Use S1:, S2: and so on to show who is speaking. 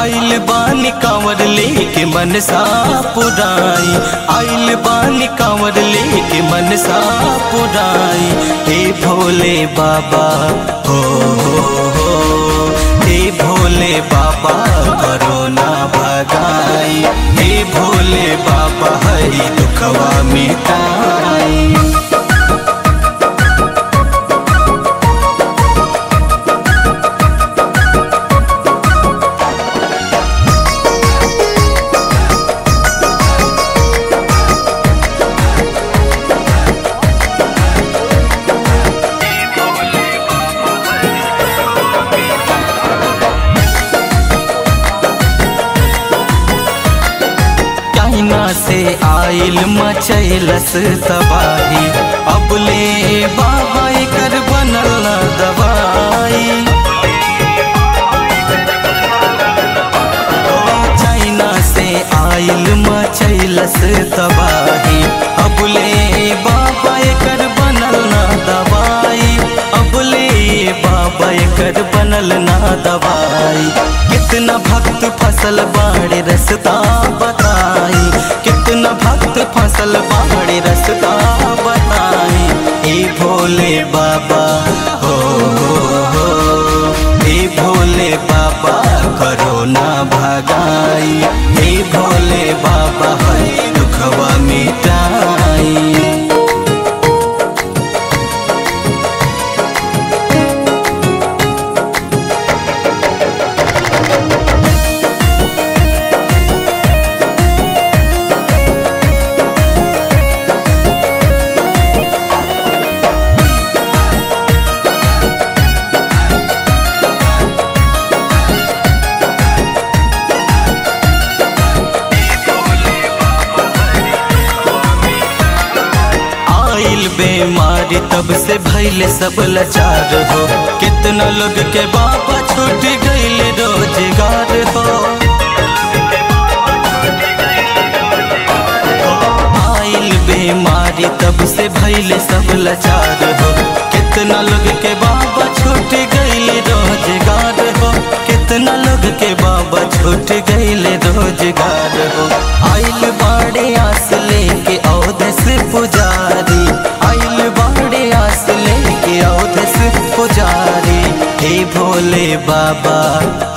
S1: आइल बानी कांवर लेके मनसा पुराई, आइल बानी कांवर लेके मनसा पुराई। हे भोले बाबा हो हे भोले बाबा करो ना भगाई, हे भोले बाबा हरि दुखवा मिटाई। चाइना से आइल मचैलस तबाही, अब ले बाबा कर बनल ना दवाई। चाइना से आइल मचैलस तबाही, अब ले बाबा कर बनल ना दवाई, अब ले बाबा कर बनल ना दवाई। कितना भक्त फसल बाड़े रस्ता बताई, कितना भक्त फसल बाड़े रस्ता बताई। हे भोले बाबा हो हे भोले बाबा करो ना भगाई, हे भोले बाबा हरि दुखवा मिटाई। बीमारी तब से भइले सब लाचार हो, कितना लोग के बाबा छूट गइले रोजगार हो। आइल बीमारी तब से भइले सब लाचार हो, कितना लोग के बाबा छूट गइले रोजगार हो, कितना लोग के बाबा छूट गइले रोजगार हो। आइल बाड़े आस लेके औदस पुजारी, आइल बाड़े आस लेके औदस पुजारी। हे भोले बाबा